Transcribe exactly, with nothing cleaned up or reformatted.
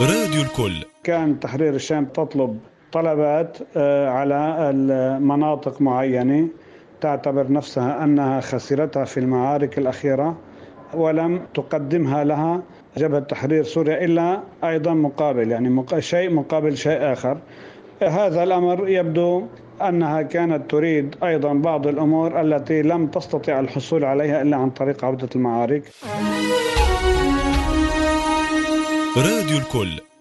راديو الكل. كان تحرير الشام تطلب طلبات على المناطق معينة تعتبر نفسها أنها خسرتها في المعارك الأخيرة، ولم تقدمها لها جبهة تحرير سوريا إلا أيضا مقابل، يعني شيء مقابل شيء آخر. هذا الأمر يبدو أنها كانت تريد أيضا بعض الأمور التي لم تستطيع الحصول عليها إلا عن طريق عودة المعارك. راديو الكل.